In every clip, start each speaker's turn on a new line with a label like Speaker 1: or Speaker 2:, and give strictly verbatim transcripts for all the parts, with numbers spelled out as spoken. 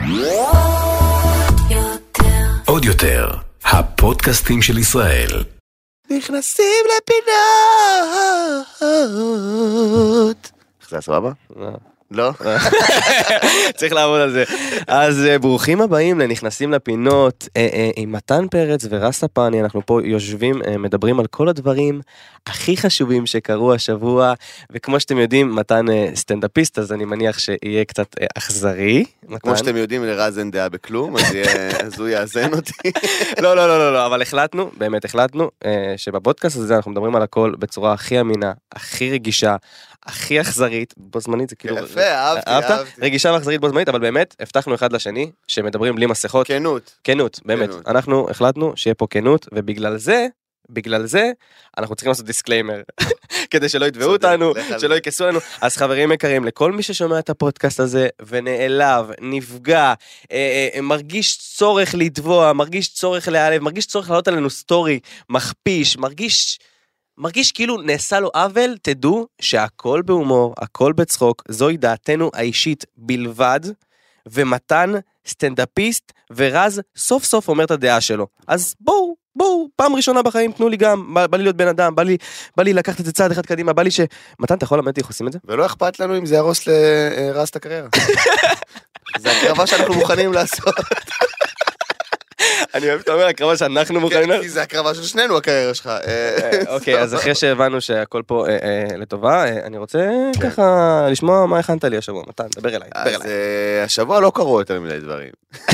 Speaker 1: עוד יותר, הפודקאסטים של ישראל.
Speaker 2: נכנסים לפינות. איך זה סבבה? לא?
Speaker 3: צריך לעבוד על זה. אז ברוכים הבאים לנכנסים לפינות עם מתן פרץ ורסה פני. אנחנו פה יושבים, מדברים על כל הדברים הכי חשובים שקרו השבוע, וכמו שאתם יודעים, מתן סטנדאפיסט, אז אני מניח שיהיה קצת אכזרי.
Speaker 2: כמו שאתם יודעים, לרז אין דעה בכלום, אז הוא יאזן אותי.
Speaker 3: לא, לא, לא, לא, אבל החלטנו, באמת החלטנו, שבפודקאסט הזה אנחנו מדברים על הכל בצורה הכי אמינה, הכי רגישה, הכי אכזרית, בו זמנית זה כאילו...
Speaker 2: יפה, אהבתי, אהבתי.
Speaker 3: רגישה ואכזרית בו זמנית, אבל באמת, הבטחנו אחד לשני, שמדברים בלי מסכות.
Speaker 2: כנות.
Speaker 3: כנות, באמת. אנחנו החלטנו שיהיה פה כנות, ובגלל זה, בגלל זה, אנחנו צריכים לעשות דיסקליימר, כדי שלא יתבעו אותנו, שלא יקסו לנו. אז חברים יקרים, לכל מי ששומע את הפודקאסט הזה, ונעלב, נפגע, מרגיש צורך לתבוע, מרגיש צורך להעלב, מרגיש צורך לעלות עלינו סטורי, מכפיש, מרגיש... מרגיש כאילו נעשה לו עוול, תדעו שהכל בהומור, הכל בצחוק, זוהי דעתנו האישית בלבד, ומתן סטנדאפיסט ורז סוף סוף אומר את הדעה שלו. אז בואו, בואו, פעם ראשונה בחיים תנו לי גם, בא, בא לי להיות בן אדם, בא לי, בא לי לקחת את זה צעד אחד קדימה, בא לי ש... מתן, אתה יכול למד איך עושים את זה?
Speaker 2: ולא אכפת לנו אם זה ירוס לרז את הקריירה. זה הקרבה שאנחנו מוכנים לעשות.
Speaker 3: אני אוהב את אומר, הקרבה שאנחנו מוכנים...
Speaker 2: כי זה הקרבה של שנינו, הקריירה שלך.
Speaker 3: אוקיי, אז אחרי שהבנו שהכל פה לטובה, אני רוצה ככה לשמוע מה הכנת לי השבוע. מתן, דבר אליי, דבר אליי.
Speaker 2: אז השבוע לא קרו יותר מדי דברים.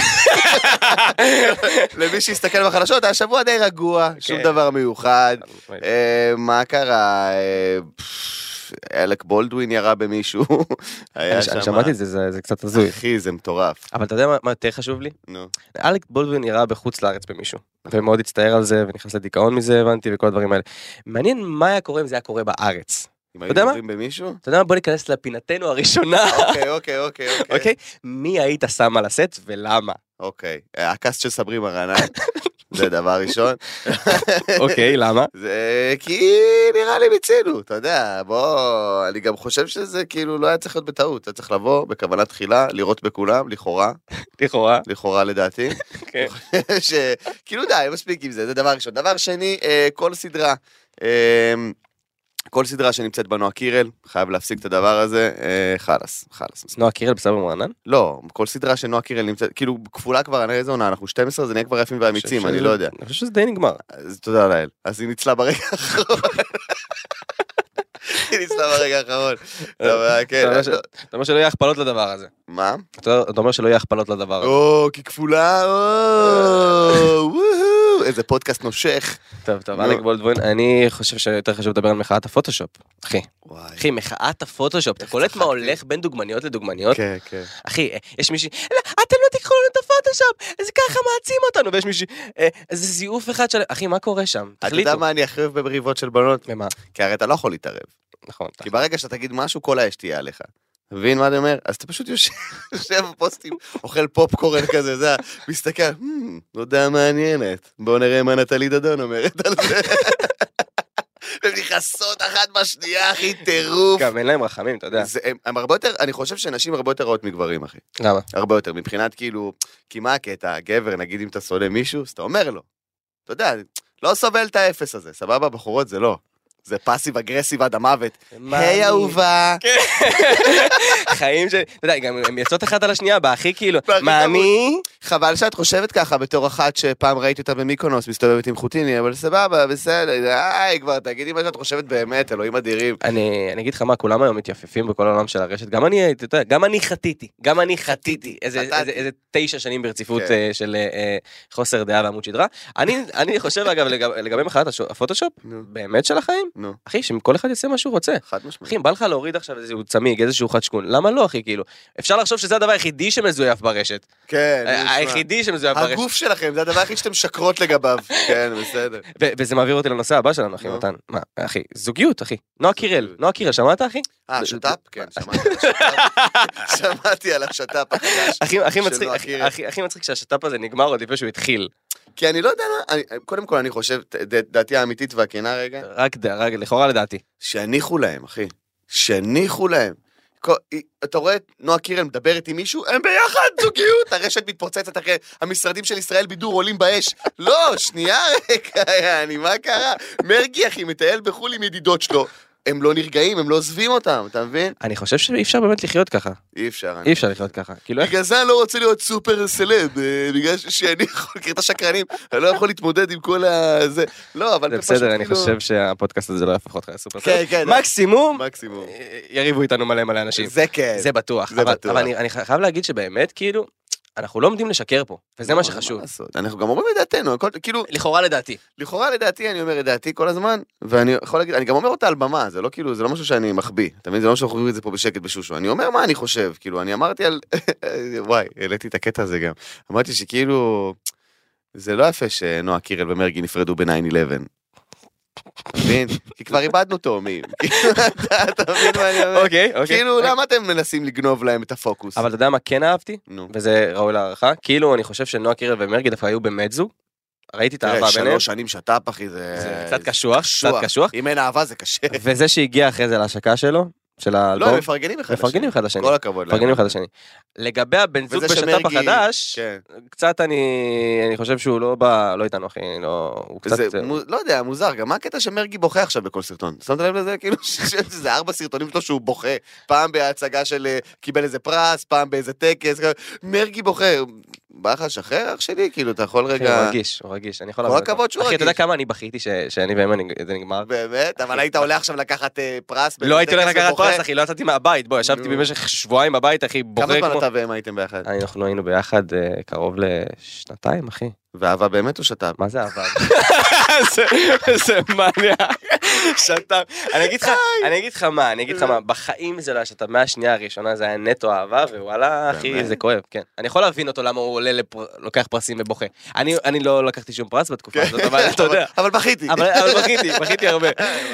Speaker 2: למי שיסתכל בחדשות, השבוע די רגוע, שום דבר מיוחד. מה קרה? אלק בולדווין ירה במישהו.
Speaker 3: אני שמעתי את זה, זה קצת הזוי.
Speaker 2: אחי, זה מטורף.
Speaker 3: אבל אתה יודע מה יותר חשוב לי?
Speaker 2: נו.
Speaker 3: אלק בולדווין ירה בחוץ לארץ במישהו. ומאוד הצטער על זה, ונכנס לדיכאון מזה, הבנתי, וכל הדברים האלה. מעניין מה היה קורה אם זה היה קורה בארץ.
Speaker 2: אם היו מדברים במישהו?
Speaker 3: אתה יודע מה? בוא ניכנס לפינתנו הראשונה.
Speaker 2: אוקיי, אוקיי, אוקיי.
Speaker 3: אוקיי? מי היית שם על הסט ולמה?
Speaker 2: אוקיי. הקאסט של סברי מרנן. זה דבר ראשון.
Speaker 3: אוקיי, למה?
Speaker 2: זה כי נראה לי מצינו, אתה יודע, בוא, אני גם חושב שזה כאילו לא היה צריך להיות בטעות, אתה צריך לבוא בכוונת תחילה, לראות בכולם, לכאורה.
Speaker 3: לכאורה.
Speaker 2: לכאורה לדעתי.
Speaker 3: כן.
Speaker 2: כאילו די, מספיק עם זה, זה דבר ראשון. דבר שני, כל סדרה, כל סדרה שנמצאת בנועה קירל, חייב להפסיק את הדבר הזה, חלס, חלס.
Speaker 3: נועה קירל בסברי מרנן?
Speaker 2: לא, כל סדרה שנועה קירל נמצאת, כאילו כפולה כבר, אני איזה עונה, אנחנו שתים עשרה, זה נהיה כבר יפים ואמיצים, אני לא יודע.
Speaker 3: אני חושב שזה די נגמר.
Speaker 2: אז תודה לאל. אז היא ניצלה ברגע האחרון. היא ניצלה ברגע האחרון.
Speaker 3: אתה אומר שלא יהיה הכפלות לדבר הזה.
Speaker 2: מה?
Speaker 3: אתה אומר שלא יהיה הכפלות לדבר הזה.
Speaker 2: או, כי כפולה, או, איזה פודקאסט נושך.
Speaker 3: טוב, טוב, אלק בולדווין, אני חושב שיותר חשוב לדבר על מחאת הפוטושופ. אחי, אחי, מחאת הפוטושופ, אתה קולט מה הולך בין דוגמניות לדוגמניות?
Speaker 2: כן, כן.
Speaker 3: אחי, יש מישהי, אתם לא תיקחו לנו את הפוטושופ, זה ככה מעצים אותנו, ויש מישהי, איזה זיוף אחד של... אחי, מה קורה שם?
Speaker 2: אתה יודע מה אני הכי אוהב במריבות של בנות?
Speaker 3: ומה?
Speaker 2: כי הרי אתה לא יכול להתערב.
Speaker 3: נכון.
Speaker 2: כי ברגע שאתה תגיד משהו, כל האש תהיה עליך. מבין מה אני אומר? אז אתה פשוט יושב בפוסטים, אוכל פופקורן כזה, זה, מסתכל, לא יודע מעניינת, בואו נראה מה נטלי דדון אומרת על זה. והן נכנסות אחת בשנייה, אחי, טירוף.
Speaker 3: גם אין להם רחמים, אתה יודע.
Speaker 2: הם הרבה יותר, אני חושב שנשים הרבה יותר רעות מגברים, אחי.
Speaker 3: למה?
Speaker 2: הרבה יותר, מבחינת כאילו, כי מה הקטע, הגבר, נגיד אם אתה שונא מישהו, אז אתה אומר לו, אתה יודע, לא סובל את האפס הזה, סבבה, בחורות זה לא. זה פאסיב אגרסיב עד המוות. היי אהובה.
Speaker 3: חיים ש... אתה יודע, גם הם יצאות אחת על השנייה, באחי כאילו, מאמי?
Speaker 2: חבל שאת חושבת ככה בתור אחת שפעם ראיתי אותה במיקונוס, מסתובבת עם חוטיני, אבל סבבה, בסדר, איי, כבר תגידי מה שאת חושבת באמת, אלוהים אדירים.
Speaker 3: אני אגיד לך מה, כולם היום מתייפפים בכל העולם של הרשת, גם אני, אתה יודע, גם אני חטיתי, גם אני חטיתי, איזה תשע שנים ברציפות של חוסר דעה ועמוד שדרה. אני חושב אגב לגבי מחאת הפוטושופ, באמת של החיים, אחי, שכל אחד יעשה מה שהוא רוצה. אחי, בא לך להוריד עכשיו איזשהו צמיג, איזשהו חדשקון, למה לא, אחי, כאילו? אפשר לחשוב שזה הדבר היחידי שמזויף ברשת.
Speaker 2: כן.
Speaker 3: היחידי שמזויף ברשת.
Speaker 2: הגוף שלכם, זה הדבר הכי שאתם שקרות לגביו. כן, בסדר.
Speaker 3: וזה מעביר אותי לנושא הבא שלנו, אחי, מתן. מה, אחי, זוגיות, אחי. נועה קירל, נועה קירל, שמעת, אחי?
Speaker 2: אה, שטאפ? כן, שמעתי. שמעתי על השטאפ החדש.
Speaker 3: הכי מצחיק שהשטאפ הזה נגמר עוד לפני שהוא התחיל.
Speaker 2: כי אני לא יודע, קודם כל אני חושב, דעתי האמיתית והכנה רגע.
Speaker 3: רק לכאורה לדעתי.
Speaker 2: שהניחו להם, אחי. שהניחו להם. אתה רואה את נועה קירל מדברת עם מישהו, הם ביחד, זוגיות, הרשת מתפוצצת אחרי המשרדים של ישראל בידור עולים באש. לא, שנייה רגע, אני, מה קרה? מרגי אחי, מטייל בחול עם ידידות שלו. הם לא נרגעים, הם לא עוזבים אותם, אתה מבין?
Speaker 3: אני חושב שאי אפשר באמת לחיות ככה.
Speaker 2: אי אפשר.
Speaker 3: אי אפשר לחיות ככה.
Speaker 2: בגלל זה אני לא רוצה להיות סופר סלב, בגלל שאני יכול לקרוא את השקרנים, אני לא יכול להתמודד עם כל הזה. לא, אבל...
Speaker 3: זה בסדר, אני חושב שהפודקאסט הזה לא יהפוך אותך לסופר סלב.
Speaker 2: כן, כן.
Speaker 3: מקסימום,
Speaker 2: מקסימום.
Speaker 3: יריבו איתנו מלא מלא אנשים.
Speaker 2: זה כן.
Speaker 3: זה בטוח. אבל אני חייב להגיד שבאמת, כאילו, אנחנו לא עומדים לשקר פה, וזה מה שחשוב.
Speaker 2: אנחנו גם אומרים לדעתנו, כאילו...
Speaker 3: לכאורה לדעתי.
Speaker 2: לכאורה לדעתי, אני אומר לדעתי כל הזמן, ואני יכול להגיד, אני גם אומר אותה על במה, זה לא כאילו, זה לא משהו שאני מחביא, אתה מבין? זה לא משהו שאנחנו רואים את זה פה בשקט בשושו. אני אומר מה אני חושב, כאילו, אני אמרתי על... וואי, העליתי את הקטע הזה גם. אמרתי שכאילו, זה לא יפה שנועה קירל ומרגי נפרדו ב-ניין אלבן. אתה מבין? כי כבר איבדנו תאומים. אתה מבין מה אני אומר?
Speaker 3: אוקיי, אוקיי.
Speaker 2: כאילו, למה אתם מנסים לגנוב להם את הפוקוס?
Speaker 3: אבל אתה יודע מה כן אהבתי? וזה ראוי להערכה. כאילו, אני חושב שנועה קירל ומרגי דווקא היו באמת זוג. ראיתי את האהבה ביניהם.
Speaker 2: שלוש שנים שטאפ, אחי, זה...
Speaker 3: קצת קשוח, קצת קשוח.
Speaker 2: אם אין אהבה זה קשה.
Speaker 3: וזה שהגיע אחרי זה להשקה שלו, של האלבום.
Speaker 2: לא, הם מפרגנים אחד לשני.
Speaker 3: מפרגנים אחד לשני.
Speaker 2: כל הכבוד.
Speaker 3: מפרגנים אחד לשני. לגבי הבן זוג בשטאפ החדש, קצת אני חושב שהוא לא בא, לא איתנו אחי, הוא קצת...
Speaker 2: לא יודע, מוזר, גם מה הקטע שמרגי בוכה עכשיו בכל סרטון? שמת לב לזה? כאילו, זה ארבע סרטונים שלו שהוא בוכה, פעם בהצגה של קיבל איזה פרס, פעם באיזה טקס, מרגי בוכה. בא לך לשחרר אח שלי? כאילו, אתה יכול רגע...
Speaker 3: הוא רגיש, הוא רגיש, אני יכול...
Speaker 2: כל הכבוד שהוא רגיש.
Speaker 3: אחי, אתה יודע כמה אני בכיתי שאני ואימא זה נגמר?
Speaker 2: באמת? אבל היית הולך עכשיו לקחת פרס?
Speaker 3: לא הייתי הולך לקחת פרס, אחי, לא יצאתי מהבית, בוא, ישבתי במשך שבועיים בבית, אחי, בוכה כמו...
Speaker 2: כמה זמן אתה ואימא הייתם ביחד?
Speaker 3: אנחנו היינו ביחד קרוב לשנתיים, אחי.
Speaker 2: ואהבה באמת או שת"פ?
Speaker 3: מה זה אהבה? זה מניה. שת"פ. אני אגיד לך, אני אגיד לך מה, אני אגיד לך מה, בחיים זה לא שת"פ, מהשנייה הראשונה זה היה נטו אהבה, ווואלה, אחי, זה כואב, כן. אני יכול להבין אותו למה הוא עולה, לוקח פרסים ובוכה. אני לא לקחתי שום פרס בתקופה הזאת, אבל אתה יודע.
Speaker 2: אבל בכיתי.
Speaker 3: אבל בכיתי, בכיתי הרבה.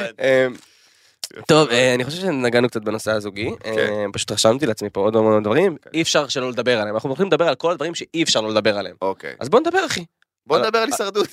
Speaker 3: טוב, אני חושב שנגענו קצת בנושא הזוגי, פשוט רשמתי לעצמי פה עוד המון דברים, אי אפשר שלא לדבר עליהם, אנחנו הולכים לדבר על כל הדברים שאי אפשר לא לדבר עליהם.
Speaker 2: אוקיי.
Speaker 3: אז בוא נדבר, אחי.
Speaker 2: בוא נדבר על הישרדות.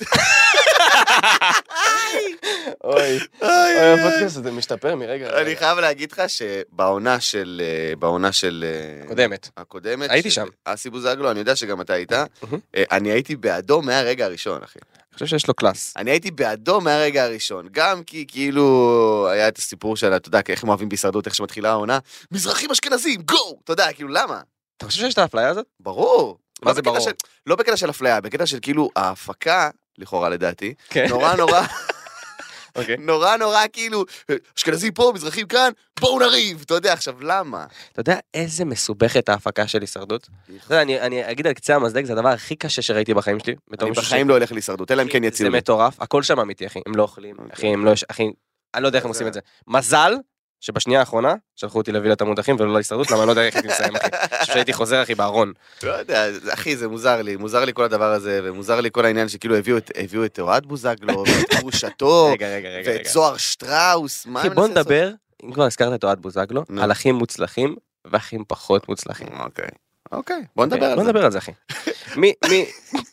Speaker 3: אוי, הפודקאסט הזה משתפר מרגע.
Speaker 2: אני חייב להגיד לך שבעונה של, בעונה של...
Speaker 3: הקודמת.
Speaker 2: הקודמת.
Speaker 3: הייתי שם.
Speaker 2: אסי בוזגלו, אני יודע שגם אתה היית. אני הייתי בעדו מהרגע הראשון, אחי.
Speaker 3: אני חושב שיש לו קלאס.
Speaker 2: אני הייתי בעדו מהרגע הראשון, גם כי כאילו היה את הסיפור של, אתה יודע, איך הם אוהבים בהישרדות, איך שמתחילה העונה, מזרחים אשכנזים, גו! אתה יודע, כאילו, למה?
Speaker 3: אתה חושב שיש את האפליה הזאת?
Speaker 2: ברור.
Speaker 3: מה זה ברור?
Speaker 2: לא בקטע של אפליה, בקטע של כאילו ההפקה, לכאורה לדעתי, נורא נורא, נורא נורא כאילו, אשכנזים פה, מזרחים כאן, בואו נריב, אתה יודע, עכשיו למה?
Speaker 3: אתה יודע איזה מסובכת ההפקה של הישרדות? אני אגיד על קצה המזלג, זה הדבר הכי קשה שראיתי בחיים שלי.
Speaker 2: אני בחיים לא הולך להישרדות, אלא אם כן יציעו לי.
Speaker 3: זה מטורף, הכל שם אמיתי, אחי, הם לא אוכלים, אחי, הם לא, אחי, אני לא יודע איך הם עושים את זה. מזל שבשנייה האחרונה שלחו אותי להביא לתמות אחים ולא להישרדות, למה אני לא יודע איך הייתי מסיים, אחי. שהייתי חוזר, אחי, בארון.
Speaker 2: לא יודע, אחי, זה מוזר לי, מוזר לי כל הדבר הזה, ומוזר לי כל העניין שכאילו הביאו את אוהד בוזגלו, ואת גרושתו, ואת זוהר שטראוס, מה
Speaker 3: אחי, בוא נדבר, אם כבר הזכרת את אוהד בוזגלו, על אחים מוצלחים ואחים פחות מוצלחים.
Speaker 2: אוקיי, אוקיי, בוא נדבר על זה.
Speaker 3: בוא נדבר על זה, אחי. מי, מי...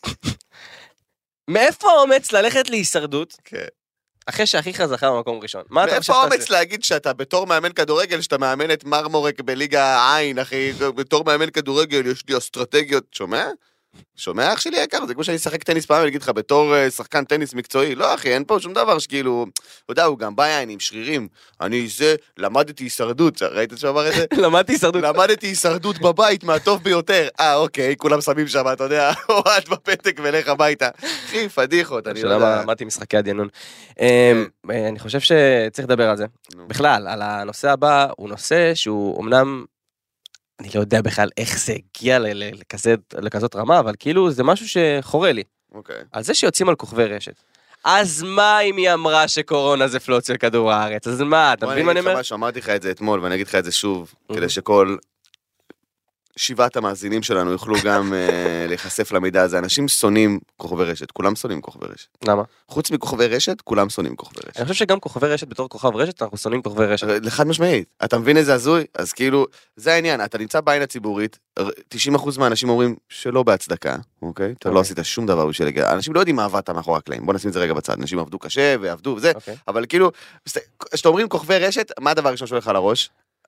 Speaker 3: מאיפה האומץ ללכת להישרדות? כן. אחרי שהכי זכה במקום ראשון.
Speaker 2: מאיפה האומץ להגיד שאתה בתור מאמן כדורגל, שאתה מאמן את מרמורק בליגה עין, אחי, בתור מאמן כדורגל יש לי אסטרטגיות, שומע? שומע אח שלי יקר? זה כמו שאני אשחק טניס פעם ולהגיד לך בתור שחקן טניס מקצועי, לא אחי, אין פה שום דבר שכאילו, אתה יודע, הוא גם בא יין עם שרירים, אני זה, למדתי הישרדות, ראית שהוא אמר את זה?
Speaker 3: למדתי הישרדות.
Speaker 2: למדתי הישרדות בבית, מהטוב ביותר. אה, אוקיי, כולם שמים שם, אתה יודע, הועד בפתק ולך הביתה. אחי, פדיחות, אני לא יודע.
Speaker 3: למדתי משחקי הדינון. אני חושב שצריך לדבר על זה. בכלל, על הנושא הבא, הוא נושא שהוא אמנם אני לא יודע בכלל איך זה הגיע לכזאת רמה, אבל כאילו זה משהו שחורה לי.
Speaker 2: אוקיי.
Speaker 3: על זה שיוצאים על כוכבי רשת. אז מה אם היא אמרה שקורונה זה פלוץ של כדור הארץ? אז מה, אתה מבין מה אני אומר?
Speaker 2: אמרתי לך את זה אתמול, ואני אגיד לך את זה שוב, כדי שכל שבעת המאזינים שלנו יוכלו גם להיחשף למידע הזה. אנשים שונאים כוכבי רשת, כולם שונאים כוכבי רשת.
Speaker 3: למה?
Speaker 2: חוץ מכוכבי רשת, כולם שונאים כוכבי רשת.
Speaker 3: אני חושב שגם כוכבי רשת בתור כוכב רשת, אנחנו שונאים כוכבי רשת.
Speaker 2: לחד משמעית. אתה מבין איזה הזוי? אז כאילו, זה העניין, אתה נמצא בעין הציבורית, תשעים אחוז מהאנשים אומרים שלא בהצדקה, אוקיי? אתה לא עשית שום דבר בשביל להגיע. אנשים לא יודעים מה עבדת מאחורי הקלעים. בוא נשים את זה רגע בצד. אנשים עבדו קשה ועבדו וזה, אבל כאילו, כשאתה אומרים כוכבי רשת, מה הדבר הראשון שהולך על הראש?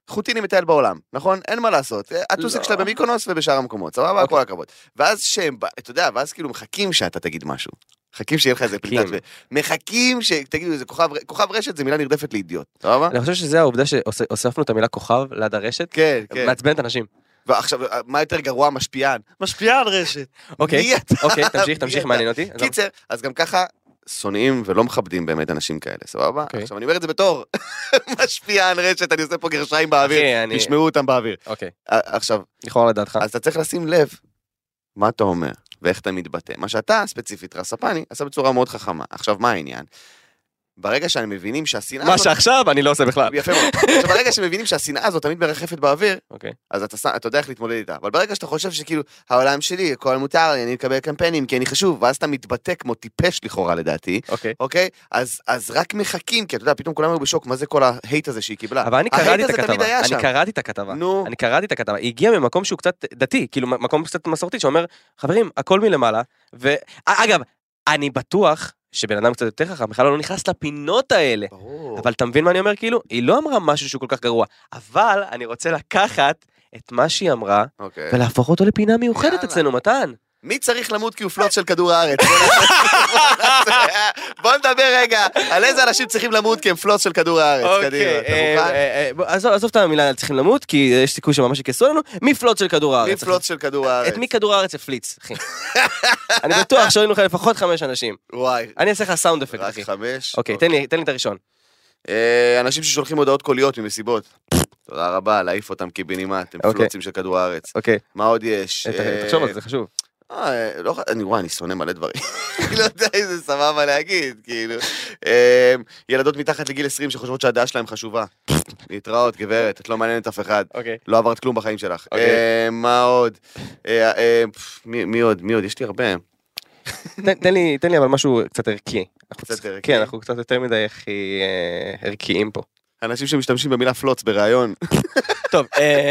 Speaker 2: חוטיני מטייל בעולם, נכון? אין מה לעשות. הטוסיק שלה במיקונוס ובשאר המקומות, סבבה? כל הכבוד. ואז שהם, אתה יודע, ואז כאילו מחכים שאתה תגיד משהו. מחכים שיהיה לך איזה פליטת, מחכים שתגידו, איזה כוכב רשת זה מילה נרדפת לאידיוט, סבבה?
Speaker 3: אני חושב שזה העובדה שהוספנו את המילה כוכב ליד הרשת,
Speaker 2: כן, כן.
Speaker 3: מעצבנת אנשים.
Speaker 2: ועכשיו, מה יותר גרוע? משפיען. משפיען רשת.
Speaker 3: אוקיי, אוקיי, תמשיך, תמשיך, מעניין אותי.
Speaker 2: קיצר, אז גם ככה, שונאים ולא מכבדים באמת אנשים כאלה, סבבה? עכשיו, אני אומר את זה בתור משפיען רשת, אני עושה פה גרשיים באוויר, תשמעו אותם באוויר.
Speaker 3: אוקיי.
Speaker 2: עכשיו,
Speaker 3: לכאורה לדעתך.
Speaker 2: אז אתה צריך לשים לב מה אתה אומר, ואיך אתה מתבטא. מה שאתה, ספציפית, רספני, עשה בצורה מאוד חכמה. עכשיו, מה העניין? ברגע שאני מבינים שהשנאה...
Speaker 3: מה שעכשיו אני לא עושה בכלל.
Speaker 2: יפה מאוד. עכשיו, ברגע שמבינים שהשנאה הזאת תמיד מרחפת באוויר,
Speaker 3: אוקיי.
Speaker 2: אז אתה, אתה יודע איך להתמודד איתה. אבל ברגע שאתה חושב שכאילו, העולם שלי, הכל מותר לי, אני מקבל קמפיינים, כי אני חשוב, ואז אתה מתבטא כמו טיפש לכאורה לדעתי,
Speaker 3: אוקיי.
Speaker 2: אוקיי? אז, אז רק מחכים, כי אתה יודע, פתאום כולם היו בשוק, מה זה כל ההייט הזה שהיא קיבלה?
Speaker 3: אבל אני קראתי את הכתבה, אני קראתי את הכתבה,
Speaker 2: נו.
Speaker 3: אני קראתי את הכתבה, היא הגיעה ממקום שהוא קצת דתי, כאילו מקום קצת מסורתי, שאומר, חברים, הכל מלמעלה, ואגב, אני בטוח שבן אדם קצת יותר חכם, בכלל לא נכנס לפינות האלה.
Speaker 2: ברור.
Speaker 3: אבל אתה מבין מה אני אומר? כאילו, היא לא אמרה משהו שהוא כל כך גרוע, אבל אני רוצה לקחת את מה שהיא אמרה,
Speaker 2: אוקיי.
Speaker 3: ולהפוך אותו לפינה מיוחדת
Speaker 2: יאללה.
Speaker 3: אצלנו, מתן.
Speaker 2: מי צריך למות כי הוא פלוט של כדור הארץ? בוא נדבר רגע, על איזה אנשים צריכים למות כי הם פלוט של כדור הארץ. קדימה, אתה מוכן?
Speaker 3: עזוב את המילה צריכים למות, כי יש סיכוי שממש יקסו לנו, מי פלוט של כדור הארץ?
Speaker 2: מי פלוט של כדור הארץ?
Speaker 3: את מי כדור הארץ הפליץ, אחי? אני בטוח שראינו לך לפחות חמש אנשים.
Speaker 2: וואי.
Speaker 3: אני אעשה לך סאונד אפקט,
Speaker 2: רק
Speaker 3: אחי.
Speaker 2: חמש?
Speaker 3: אוקיי, תן לי, תן לי את הראשון.
Speaker 2: אנשים ששולחים הודעות קוליות ממסיבות. תודה רבה, להעיף אותם קיבינימט, הם פלוצים של כדור הארץ.
Speaker 3: אוקיי.
Speaker 2: מה עוד יש?
Speaker 3: תחשוב על זה, זה חשוב.
Speaker 2: אה, לא, אני רואה, אני שונא מלא דברים. לא יודע איזה סבבה להגיד, כאילו. ילדות מתחת לגיל עשרים שחושבות שהדעה שלהם חשובה. להתראות, גברת, את לא מעניינת אף אחד.
Speaker 3: אוקיי.
Speaker 2: לא עברת כלום בחיים שלך. מה עוד? מי עוד? מי עוד? יש לי הרבה.
Speaker 3: תן לי, תן לי אבל משהו קצת ערכי.
Speaker 2: קצת ערכי?
Speaker 3: כן, אנחנו קצת יותר מדי הכי ערכיים פה.
Speaker 2: אנשים שמשתמשים במילה פלוץ בראיון.
Speaker 3: טוב,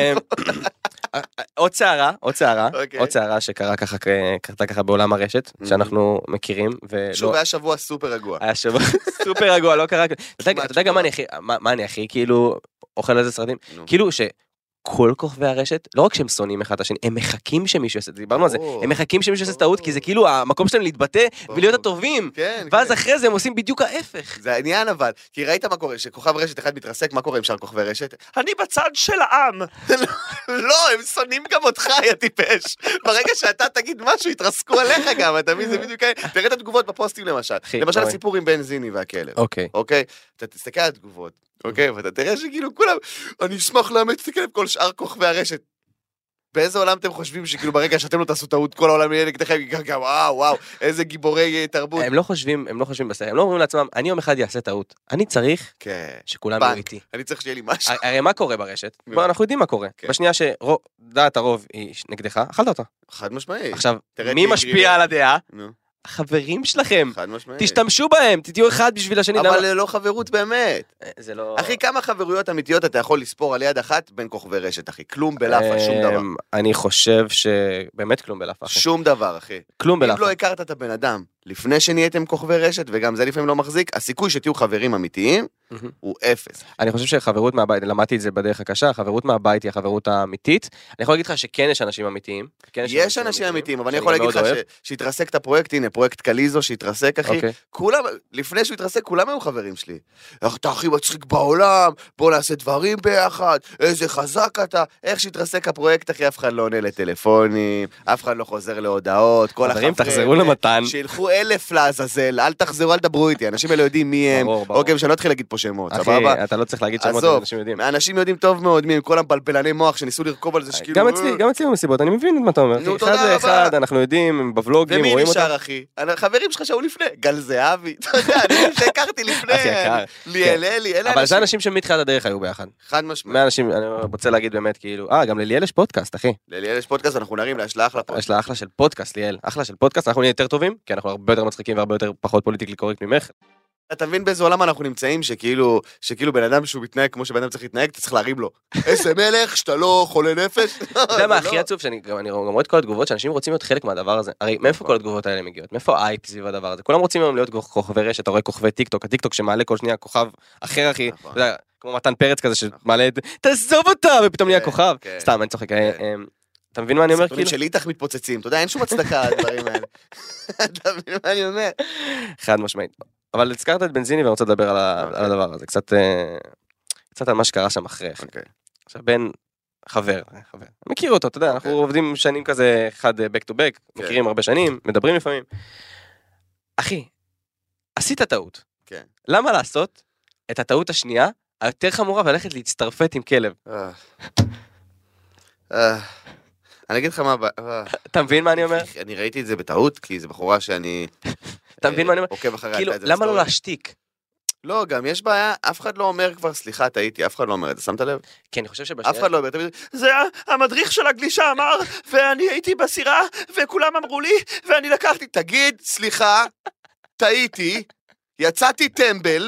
Speaker 3: עוד צערה, עוד צערה, עוד צערה שקרה ככה, קרתה ככה בעולם הרשת, שאנחנו מכירים.
Speaker 2: שוב, היה שבוע סופר רגוע.
Speaker 3: היה שבוע סופר רגוע, לא קרה. אתה יודע גם מה אני הכי, כאילו, אוכל איזה סרטים? כאילו ש... כל כוכבי הרשת, לא רק שהם שונאים אחד את השני, הם מחכים שמישהו יעשה, דיברנו על זה, הם מחכים שמישהו יעשה טעות, כי זה כאילו המקום שלהם להתבטא ולהיות הטובים, ואז אחרי זה הם עושים בדיוק ההפך.
Speaker 2: זה העניין אבל, כי ראית מה קורה, שכוכב רשת אחד מתרסק, מה קורה עם שאר כוכבי רשת? אני בצד של העם. לא, הם שונאים גם אותך, יא טיפש. ברגע שאתה תגיד משהו, יתרסקו עליך גם, אתה מבין, זה בדיוק, תראה את התגובות בפוסטים למשל, למשל הסיפור עם בן זיני והכלב, אוקיי? אתה תסתכל על התגובות, אוקיי, ואתה תראה שכאילו כולם, אני אשמח לאמץ את הכלב כל שאר כוכבי הרשת. באיזה עולם אתם חושבים שכאילו ברגע שאתם לא תעשו טעות, כל העולם יהיה נגדכם, וואו, וואו, איזה גיבורי תרבות.
Speaker 3: הם לא חושבים, הם לא חושבים בסדר, הם לא אומרים לעצמם, אני יום אחד יעשה טעות. אני צריך שכולם יהיו איתי.
Speaker 2: אני צריך שיהיה לי משהו.
Speaker 3: הרי מה קורה ברשת? בוא, אנחנו יודעים מה קורה. בשנייה שדעת הרוב היא נגדך, אכלת אותה.
Speaker 2: חד משמעי.
Speaker 3: עכשיו, מי משפיע על הדעה? החברים שלכם, תשתמשו בהם, תהיו אחד בשביל השני.
Speaker 2: אבל לא חברות באמת.
Speaker 3: זה לא...
Speaker 2: אחי, כמה חברויות אמיתיות אתה יכול לספור על יד אחת בין כוכבי רשת, אחי? כלום בלאפה, שום דבר.
Speaker 3: אני חושב שבאמת כלום בלאפה, אחי.
Speaker 2: שום דבר, אחי.
Speaker 3: כלום בלאפה.
Speaker 2: אם לא הכרת את הבן אדם לפני שנהייתם כוכבי רשת, וגם זה לפעמים לא מחזיק, הסיכוי שתהיו חברים אמיתיים הוא אפס.
Speaker 3: אני חושב שחברות מהבית, למדתי את זה בדרך הקשה, חברות מהבית היא החברות האמיתית. אני יכול להגיד לך שכן יש אנשים אמיתיים.
Speaker 2: יש אנשים אמיתיים, אבל אני יכול להגיד לך שהתרסק את הפרויקט, הנה, פרויקט קליזו שהתרסק, אחי. כולם, לפני שהוא התרסק, כולם היו חברים שלי. אתה הכי מצחיק בעולם, בוא נעשה דברים ביחד, איזה חזק אתה. איך שהתרסק הפרויקט, אחי, אף אחד לא עונה לטלפונים, אף אחד לא חוזר להודעות, כל
Speaker 3: החברים, תחזרו למתן.
Speaker 2: שילכו אלף לעזאזל, אל תחזרו, אל דברו איתי, אנשים האלה יודעים מי הם. אוקיי, שאני לא אתחיל להגיד פה שמות, סבבה?
Speaker 3: אתה לא צריך להגיד שמות, אנשים יודעים.
Speaker 2: אנשים יודעים טוב מאוד מי הם, כל הבלבלני מוח שניסו לרכוב על זה שכאילו...
Speaker 3: גם אצלי, גם אצלי במסיבות, אני מבין מה אתה אומר. אחד לאחד, אנחנו יודעים, בוולוגים, רואים אותם.
Speaker 2: ומי נשאר, אחי? החברים שלך שהיו לפני, גל זהבי, אתה יודע, אני שהכרתי לפני, ליאל אלי, אלה
Speaker 3: אבל זה אנשים שמתחילת הדרך היו ביחד.
Speaker 2: חד משמעית.
Speaker 3: מהאנשים, אני רוצה להגיד באמת, כאילו, אה, גם לליאל יש פודקאסט, אחי.
Speaker 2: לליאל יש פודקאסט, אנחנו נרים לה, יש לה אחלה פודקאסט.
Speaker 3: יש לה אחלה של פודקאסט, ליאל, אחלה של פודקאסט, אנחנו נהיה יותר טובים, כי אנחנו הרבה יותר מצחיקים והרבה יותר פחות פוליטיקלי קורקט ממך.
Speaker 2: אתה מבין באיזה עולם אנחנו נמצאים, שכאילו, שכאילו בן אדם שהוא מתנהג כמו שבן אדם צריך להתנהג, אתה צריך להרים לו. איזה מלך, שאתה לא חולה נפש.
Speaker 3: אתה יודע מה הכי עצוב, שאני גם רואה את כל התגובות, שאנשים רוצים להיות חלק מהדבר הזה. הרי מאיפה כל התגובות האלה מגיעות? מאיפה האייפ סביב הדבר הזה? כולם רוצים היום להיות כוכבי רשת, אתה רואה כוכבי טיקטוק, הטיקטוק שמעלה כל שנייה כוכב אחר, אחי, כמו מתן פרץ כזה שמעלה את, תעזוב אותה, ופתאום נהיה כוכב. סתם, אני צוחק. אתה מבין מה אני אומר?
Speaker 2: סרטונים של איתך מתפוצצים, אתה יודע, אין שום הצדקה הדברים האלה. אתה מבין מה אני אומר?
Speaker 3: חד משמעית. אבל הזכרת את בנזיני ואני רוצה לדבר על הדבר הזה, קצת קצת על מה שקרה שם אחרי. עכשיו בן חבר, חבר. מכיר אותו, אתה יודע, אנחנו עובדים שנים כזה, אחד back to back, מכירים הרבה שנים, מדברים לפעמים. אחי, עשית טעות. למה לעשות את הטעות השנייה היותר חמורה וללכת להצטרפת עם כלב?
Speaker 2: אני אגיד לך מה...
Speaker 3: אתה מבין מה אני אומר?
Speaker 2: אני ראיתי את זה בטעות, כי זה בחורה שאני...
Speaker 3: אתה מבין מה אני אומר?
Speaker 2: עוקב אחריה.
Speaker 3: כאילו, למה לא להשתיק?
Speaker 2: לא, גם יש בעיה, אף אחד לא אומר כבר, סליחה, טעיתי, אף אחד לא אומר את זה, שמת לב?
Speaker 3: כן, אני חושב שבשנייה...
Speaker 2: אף אחד לא אומר, זה המדריך של הגלישה אמר, ואני הייתי בסירה, וכולם אמרו לי, ואני לקחתי, תגיד, סליחה, טעיתי, יצאתי טמבל,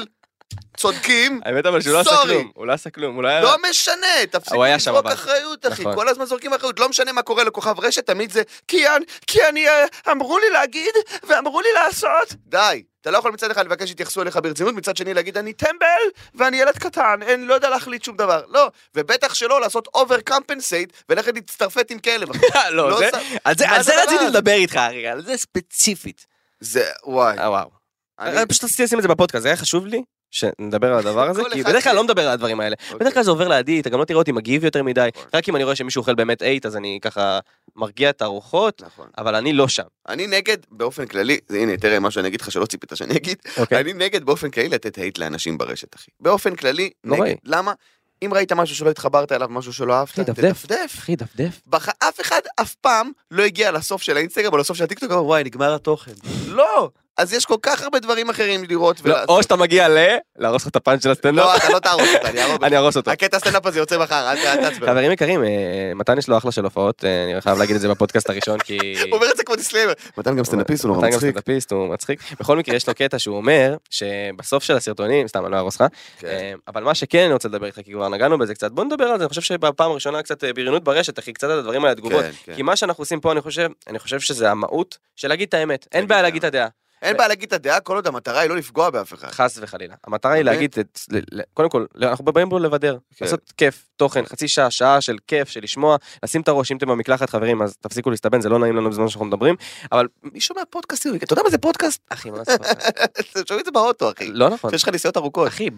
Speaker 2: צודקים,
Speaker 3: האמת אבל שהוא לא עשה כלום, הוא לא עשה כלום,
Speaker 2: לא משנה, תפסיק לזרוק אחריות, אחי, כל הזמן זורקים אחריות, לא משנה מה קורה לכוכב רשת, תמיד זה, כי אני, אמרו לי להגיד, ואמרו לי לעשות, די, אתה לא יכול מצד אחד לבקש שיתייחסו אליך ברצינות, מצד שני להגיד, אני טמבל, ואני ילד קטן, אני לא יודע להחליט שום דבר, לא, ובטח שלא לעשות אובר קמפנסייט, ולכת להצטרפת עם כלב,
Speaker 3: לא, על זה רציתי לדבר איתך, הרי, על זה ספציפית.
Speaker 2: זה, וואי.
Speaker 3: וואו. פשוט רציתי לשים את זה בפודקאסט, זה היה חשוב לי שנדבר על הדבר הזה, כי בדרך כלל לא מדבר על הדברים האלה. בדרך כלל זה עובר לידי, אתה גם לא תראה אותי מגיב יותר מדי, רק אם אני רואה שמישהו אוכל באמת אייט, אז אני ככה מרגיע את הרוחות, אבל אני לא שם.
Speaker 2: אני נגד באופן כללי, הנה תראה מה שאני אגיד לך שלא ציפית שאני אגיד, אני נגד באופן כללי לתת אייט לאנשים ברשת, אחי. באופן כללי, נגד. למה? אם ראית משהו שלא התחברת אליו, משהו שלא אהבת, תדפדף.
Speaker 3: אחי, דפדף.
Speaker 2: אף אחד אף פעם לא הגיע לסוף של האינסטגרם או לסוף של הטיקטוק, אמר, וואי, נגמר התוכן. לא! אז יש כל כך הרבה דברים אחרים לראות.
Speaker 3: או שאתה מגיע ל... להרוס לך את הפאנץ' של הסטנדאפ.
Speaker 2: לא, אתה לא תהרוס אותה,
Speaker 3: אני ארוס אותו.
Speaker 2: הקטע הסטנדאפ הזה יוצא מחר, אל תעצבן.
Speaker 3: חברים יקרים, מתן יש לו אחלה של הופעות, אני חייב להגיד את זה בפודקאסט הראשון, כי...
Speaker 2: הוא אומר את זה כמו דיסקליימר. מתן גם סטנדאפיסט, הוא נורא מצחיק.
Speaker 3: מתן גם סטנדאפיסט, הוא מצחיק. בכל מקרה, יש לו קטע שהוא אומר, שבסוף של הסרטונים, סתם, אני לא ארוס לך, אבל מה שכן אני רוצה לדבר איתך, כי כבר נגענו בזה קצת, בוא נדבר על זה, אני חושב שבפעם הראשונה קצת בריונות ברשת, אחי, קצת על הדברים האלה, תגובות. כי מה שאנחנו עושים פה, אני חושב, אני חושב שזה המהות של להגיד את האמת. אין בעיה להגיד את הדעה.
Speaker 2: אין בעיה להגיד את הדעה, כל עוד המטרה היא לא לפגוע באף אחד.
Speaker 3: חס וחלילה. המטרה היא להגיד, קודם כל, אנחנו באים בו לבדר, לעשות כיף, תוכן, חצי שעה, שעה של כיף, של לשמוע, לשים את הראש, אם אתם במקלחת, חברים, אז תפסיקו להסתבן, זה לא נעים לנו בזמן שאנחנו מדברים, אבל
Speaker 2: מי שומע פודקאסטים? אתה יודע מה זה פודקאסט?
Speaker 3: אחי, מה זה פודקאסט?
Speaker 2: שומעים את זה באוטו, אחי.
Speaker 3: לא נכון.
Speaker 2: שיש לך נסיעות ארוכות.
Speaker 3: אחי,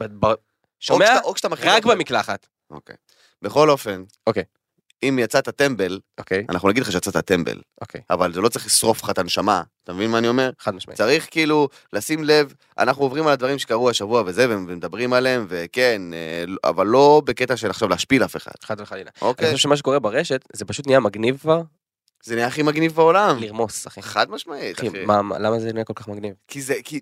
Speaker 3: שומע רק במקלחת.
Speaker 2: אוקיי. בכל אופן.
Speaker 3: אוקיי.
Speaker 2: אם יצאת טמבל,
Speaker 3: okay.
Speaker 2: אנחנו נגיד לך שיצאת טמבל,
Speaker 3: okay.
Speaker 2: אבל זה לא צריך לשרוף לך את הנשמה, אתה מבין מה אני אומר?
Speaker 3: חד משמעית.
Speaker 2: צריך כאילו לשים לב, אנחנו עוברים על הדברים שקרו השבוע וזה, ומדברים עליהם, וכן, אבל לא בקטע של עכשיו להשפיל אף אחד.
Speaker 3: חד וחלילה.
Speaker 2: Okay.
Speaker 3: אני חושב שמה שקורה ברשת, זה פשוט נהיה מגניב כבר.
Speaker 2: זה נהיה הכי מגניב בעולם.
Speaker 3: לרמוס, אחי.
Speaker 2: חד משמעית,
Speaker 3: אחי. אחי. מה, למה זה נהיה כל כך מגניב?
Speaker 2: כי זה, כי...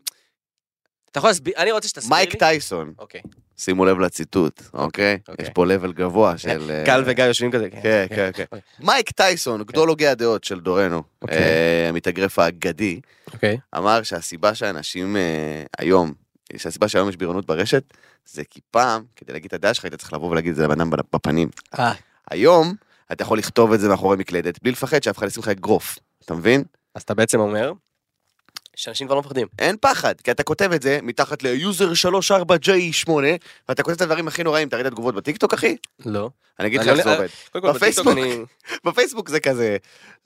Speaker 3: אתה יכול להסביר, אני רוצה שתסביר לי.
Speaker 2: מייק טייסון.
Speaker 3: אוקיי.
Speaker 2: שימו לב לציטוט, אוקיי? יש פה לבל גבוה של...
Speaker 3: קל וגיא יושבים כזה.
Speaker 2: כן, כן, כן. מייק טייסון, גדול הוגי הדעות של דורנו, המתאגרף האגדי, אמר שהסיבה שאנשים היום, שהסיבה שהיום יש בריונות ברשת, זה כי פעם, כדי להגיד את הדעה שלך, היית צריך לבוא ולהגיד את זה לבנם בפנים. היום, אתה יכול לכתוב את זה מאחורי מקלדת, בלי לפחד שאף אחד ישים לך אגרוף, אתה מבין?
Speaker 3: אז אתה בעצם אומר... שאנשים כבר לא מפחדים.
Speaker 2: אין פחד, כי אתה כותב את זה מתחת ליוזר שלוש ארבע ג'יי שמונה, ואתה כותב את הדברים הכי נוראים, אתה ראית תגובות בטיקטוק, אחי?
Speaker 3: לא.
Speaker 2: אני אגיד לך איך זה עובד. בפייסבוק, בפייסבוק זה כזה,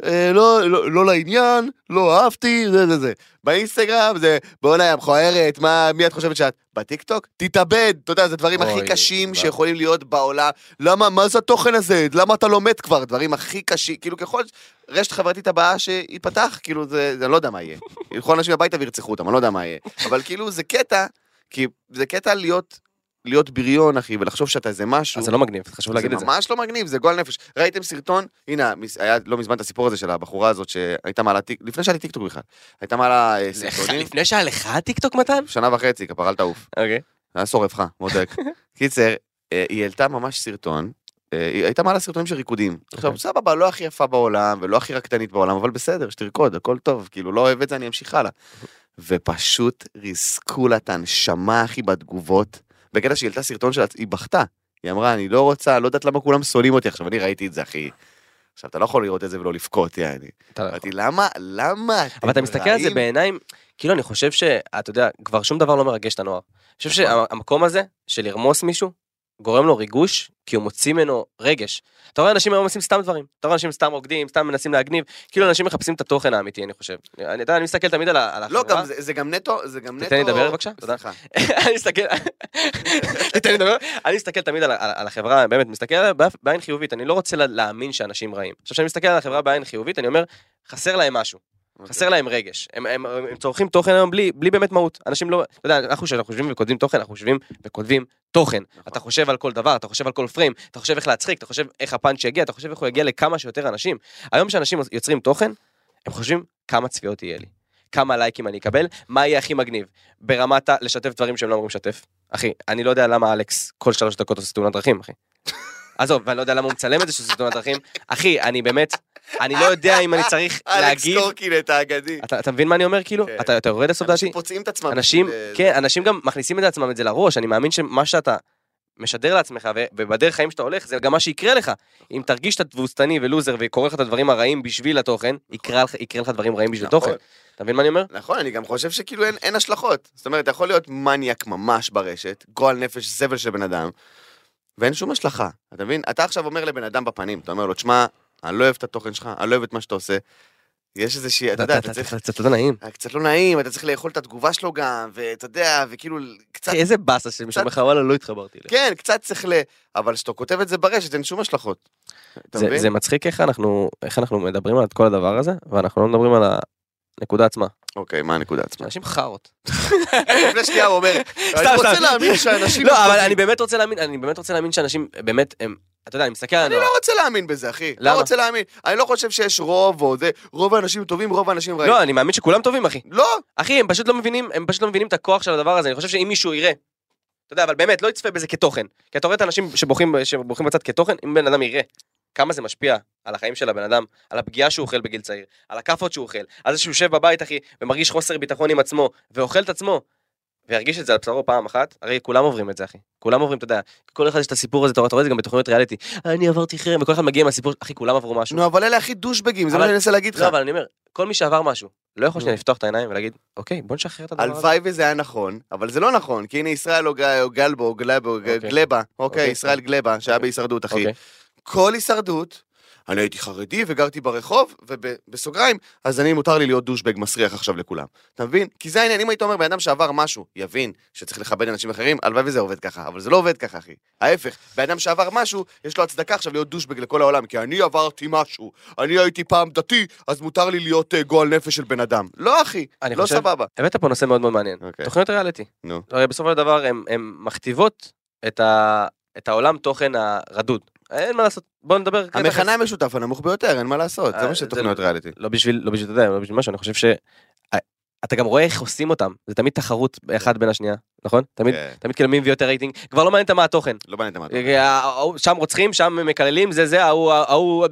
Speaker 2: לא לעניין, לא אהבתי, זה זה זה. באינסטגרם זה, בעונה המכוערת, מי את חושבת שאת? בטיקטוק? תתאבד, אתה יודע, זה דברים הכי קשים שיכולים להיות בעולם. למה, מה זה התוכן הזה? למה אתה לומד כבר? דברים הכי קשים, כאילו ככל רשת חברתית הבאה שיפתח, כאילו זה, אני לא יודע מה יהיה. ילכו אנשים הביתה וירצחו אותם, אני לא יודע מה יהיה. אבל כאילו זה קטע, כי זה קטע להיות, להיות בריון, אחי, ולחשוב שאתה איזה משהו.
Speaker 3: אז זה לא מגניב, חשוב להגיד את זה.
Speaker 2: זה ממש לא מגניב, זה גועל נפש. ראיתם סרטון? הנה, היה לא מזמן את הסיפור הזה של הבחורה הזאת, שהייתה מעלה טיקטוק, לפני שהיה לי טיקטוק בכלל. הייתה מעלה סרטונים.
Speaker 3: לפני שהיה לך טיקטוק מתן?
Speaker 2: שנה וחצי, כפר, אל תעוף.
Speaker 3: אוקיי.
Speaker 2: היה שורף לך, מודק. קיצר, היא העלתה ממש סרטון, היא הייתה מעלה סרטונים של ריקודים. עכשיו, סבבה, לא הכי יפה בעולם, ולא הכי רקדנית בעולם, אבל בסדר, שתרקוד, הכל טוב, כאילו, לא אוהב את זה, אני אמשיך הלאה. ופשוט ריסקו לה את הנשמה, אחי, בתגובות. בקטע שהיא העלתה סרטון שלה, היא בכתה. היא אמרה, אני לא רוצה, לא יודעת למה כולם שונאים אותי. עכשיו, אני ראיתי את זה, אחי. עכשיו, אתה לא יכול לראות את זה ולא לבכות, יעני. אמרתי, למה, למה?
Speaker 3: אבל אתה מסתכל על זה בעיניים, כאילו אני חושב שאתה יודע, כבר שום דבר לא מרגש את הנוער. אני חושב שהמקום הזה של לרמוס מישהו, גורם לו ריגוש, כי הוא מוציא ממנו רגש. אתה רואה אנשים היום עושים סתם דברים, אתה רואה אנשים סתם רוקדים, סתם מנסים להגניב, כאילו אנשים מחפשים את התוכן האמיתי, אני חושב. אני, אני מסתכל תמיד על החברה.
Speaker 2: לא, גם, זה, זה גם נטו, זה גם נטו...
Speaker 3: תתן לי לדבר בבקשה, תודה. אני מסתכל, תתן לי לדבר, אני מסתכל תמיד על, על, על החברה, באמת, מסתכל עליה בעין חיובית, אני לא רוצה להאמין שאנשים רעים. עכשיו שאני מסתכל על החברה בעין חיובית, אני אומר, חסר להם משהו. חסר להם רגש, הם, הם, הם, הם צורכים תוכן היום בלי, בלי באמת מהות, אנשים לא, אתה יודע, אנחנו שאנחנו חושבים וכותבים תוכן, אנחנו חושבים וכותבים תוכן, אתה חושב על כל דבר, אתה חושב על כל פריים, אתה חושב איך להצחיק, אתה חושב איך הפאנץ' יגיע, אתה חושב איך הוא יגיע לכמה שיותר אנשים, היום שאנשים יוצרים תוכן, הם חושבים כמה צפיות יהיה לי, כמה לייקים אני אקבל, מה יהיה הכי מגניב, ברמת לשתף דברים שהם לא אמורים לשתף, אחי, אני לא יודע למה אלכס כל שלוש דקות עושה תאונת דרכים, אחי. עזוב, ואני לא יודע למה הוא מצלם את זה שזה תאונת דרכים, אחי, אני באמת, אני לא יודע אם אני צריך להגיב.
Speaker 2: אלכס קורקינט האגדי.
Speaker 3: אתה מבין מה אני אומר כאילו? אתה יורד לסוף דעתי?
Speaker 2: אנשים פוצעים את עצמם.
Speaker 3: אנשים, כן, אנשים גם מכניסים את עצמם את זה לראש, אני מאמין שמה שאתה משדר לעצמך, ובדרך חיים שאתה הולך, זה גם מה שיקרה לך. אם תרגיש שאתה תבוסתני ולוזר, וקורא לך את הדברים הרעים בשביל התוכן, יקרה לך דברים רעים בשביל תוכן. אתה מבין מה אני אומר?
Speaker 2: נכון, אני גם חושב שכאילו אין השלכות. זאת אומרת, אתה יכול להיות מניאק ממש ברשת, גועל נפש, זבל של בן אדם, ואין שום השלכה. אתה מבין? אתה עכשיו אומר לבן אדם בפנים, אתה אומר לו, תשמע, אני לא אוהב את התוכן שלך, אני לא אוהב את מה שאתה עושה. יש איזושהי, אתה יודע, אתה צריך...
Speaker 3: קצת לא נעים.
Speaker 2: קצת לא נעים, אתה צריך לאכול את התגובה שלו גם, ואתה יודע, וכאילו, קצת...
Speaker 3: איזה באסה שמישהו מחוואלה לא התחברתי אליך.
Speaker 2: כן, קצת צריך ל... אבל כשאתה כותב את זה ברשת, אין שום השלכות.
Speaker 3: זה מצחיק איך אנחנו מדברים על כל הדבר הזה, ואנחנו לא מדברים על הנקודה עצמה.
Speaker 2: אוקיי, מה הנקודה עצמה?
Speaker 3: אנשים חרות.
Speaker 2: לפני שנייה הוא אומר, אני רוצה להאמין שאנשים...
Speaker 3: לא, אבל אני באמת רוצה להאמין, אני באמת רוצה להאמין שאנשים באמת הם... אתה יודע, אני מסתכל על...
Speaker 2: אני לא רוצה להאמין בזה, אחי. לא רוצה להאמין. אני לא חושב שיש רוב או זה, רוב האנשים טובים, רוב האנשים רעים.
Speaker 3: לא, אני מאמין שכולם טובים, אחי.
Speaker 2: לא.
Speaker 3: אחי, הם פשוט לא מבינים, הם פשוט לא מבינים את הכוח של הדבר הזה. אני חושב שאם מישהו יראה, אתה יודע, אבל באמת, לא יצפה בזה כתוכן. כי אתה רואה את האנשים שבוכים, שבוכים בצד כתוכן, אם בן אדם יראה כמה זה משפיע על החיים של הבן אדם, על הפגיעה שהוא אוכל בגיל צעיר, על הכאפות שהוא אוכל, על זה שהוא יושב בבית, אחי, ומרגיש חוסר ביטחון עם עצמו, ואוכל את עצמו, וירגיש את זה על בשרו פעם אחת, הרי כולם עוברים את זה, אחי. כולם עוברים, אתה יודע, כל אחד יש את הסיפור הזה, אתה רואה את זה גם בתוכניות ריאליטי, אני עברתי חרם, וכל אחד מגיע מהסיפור, אחי, כולם עברו משהו.
Speaker 2: נו, אבל אלה הכי דושבגים, זה מה שאני אנסה להגיד לך.
Speaker 3: לא, אבל אני אומר, כל מי שעבר משהו, לא יכול שנייה לפתוח את העיניים ולהגיד, אוקיי, בוא נשחרר את הדבר הזה.
Speaker 2: הלוואי וזה היה נכון, אבל זה לא נכון, כי הנה ישראל או גלבו, או גלבה, אוקיי, ישראל גלבה, שהיה בהישרדות, אחי. כל הישרדות, אני הייתי חרדי וגרתי ברחוב, ובסוגריים, אז אני מותר לי להיות דושבג מסריח עכשיו לכולם. אתה מבין? כי זה העניין, אם היית אומר, בן אדם שעבר משהו, יבין שצריך לכבד אנשים אחרים, הלוואי וזה עובד ככה, אבל זה לא עובד ככה, אחי. ההפך, בן אדם שעבר משהו, יש לו הצדקה עכשיו להיות דושבג לכל העולם, כי אני עברתי משהו, אני הייתי פעם דתי, אז מותר לי להיות גועל נפש של בן אדם. לא, אחי, לא סבבה.
Speaker 3: הבאת פה נושא מאוד מאוד מעניין. תוכניות ריאליטי. הרי בסופו של דבר הן מכתיבות את העולם תוכן הרדוד. אין מה לעשות, בוא נדבר.
Speaker 2: המכנה המשותף הנמוך ביותר, אין מה לעשות, זה מה שתוכניות ריאליטי.
Speaker 3: לא בשביל, לא בשביל, אתה יודע, לא בשביל משהו, אני חושב ש... אתה גם רואה איך עושים אותם, זה תמיד תחרות אחד בין השנייה, נכון? תמיד, תמיד כאילו מי מביא יותר רייטינג, כבר לא מעניין מה התוכן.
Speaker 2: לא מעניין מה התוכן.
Speaker 3: שם רוצחים, שם מקללים, זה זה, ההוא, ההוא,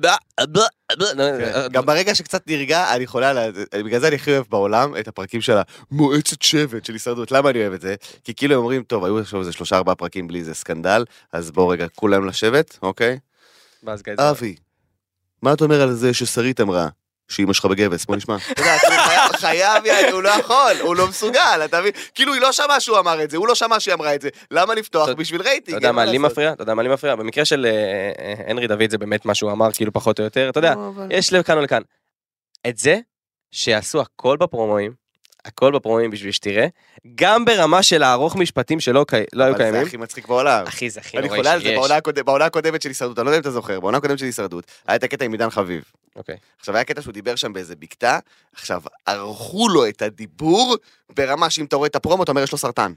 Speaker 2: גם ברגע שקצת נרגע, אני יכולה, בגלל זה אני הכי אוהב בעולם את הפרקים של המועצת שבט של הישרדות. למה אני אוהב את זה? כי כאילו הם אומרים, טוב, היו עכשיו איזה שלושה ארבעה פרקים בלי איזה סקנדל, אז בואו רגע, כולם לשבת, אוקיי? אבי, מה אתה אומר על זה ששרית אמרה? שאמא שלך בגבס, בוא נשמע. אתה יודע, חייב, הוא לא יכול, הוא לא מסוגל, אתה מבין? כאילו היא לא שמעה שהוא אמר את זה, הוא לא שמע שהיא אמרה את זה, למה לפתוח בשביל רייטינג?
Speaker 3: אתה יודע מה לי מפריע? אתה יודע מה לי מפריע? במקרה של הנרי דוד זה באמת מה שהוא אמר, כאילו פחות או יותר, אתה יודע, יש לכאן או לכאן. את זה שיעשו הכל בפרומואים, הכל בפרומואים בשביל שתראה, גם ברמה של הערוך משפטים שלא היו קיימים.
Speaker 2: זה הכי מצחיק בעולם.
Speaker 3: אחי, זה הכי
Speaker 2: נורא שיש. אני חולה על זה, בעונה הקודמת של הישרדות, אני לא יודע אם אתה זוכר, בעונה הקודמת של הישרדות, היה את הקטע עם עידן חביב.
Speaker 3: אוקיי.
Speaker 2: עכשיו היה קטע שהוא דיבר שם באיזה בקתה, עכשיו ערכו לו את הדיבור, ברמה שאם אתה רואה את הפרומו, אתה אומר, יש לו סרטן.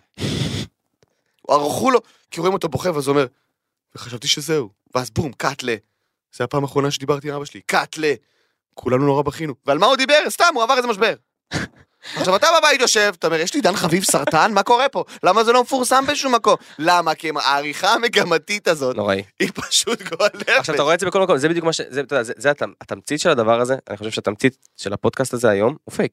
Speaker 2: ערכו לו, כי רואים אותו בוכה, ואז הוא אומר, וחשבתי שזהו. ואז בום, קאטלה. זה הפעם האחרונה שדיברתי עם אבא שלי, קאטלה. כולנו נורא בכינו. ועל מה הוא דיבר? סתם, הוא עבר איזה משבר. עכשיו אתה בבית יושב, אתה אומר, יש לי עידן חביב סרטן? מה קורה פה? למה זה לא מפורסם בשום מקום? למה? כי העריכה המגמתית הזאת,
Speaker 3: נוראי.
Speaker 2: היא פשוט גועל נפש.
Speaker 3: עכשיו אתה רואה את זה בכל מקום, זה בדיוק מה ש... זה, אתה יודע, זה, זה התמצית של הדבר הזה, אני חושב שהתמצית של הפודקאסט הזה היום הוא פייק.